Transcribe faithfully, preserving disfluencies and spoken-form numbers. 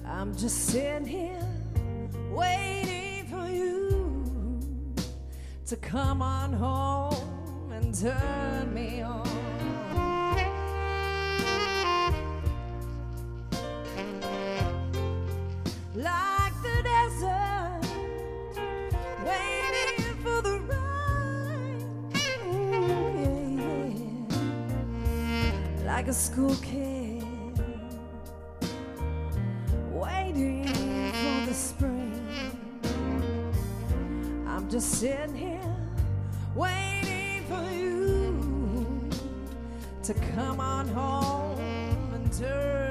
I'm just sitting here waiting for you to come on home and turn me on. Like the desert, waiting for the rain. Ooh, yeah, yeah. Like a school kid, waiting for the spring. I'm just sitting here waiting for you to come on home and turn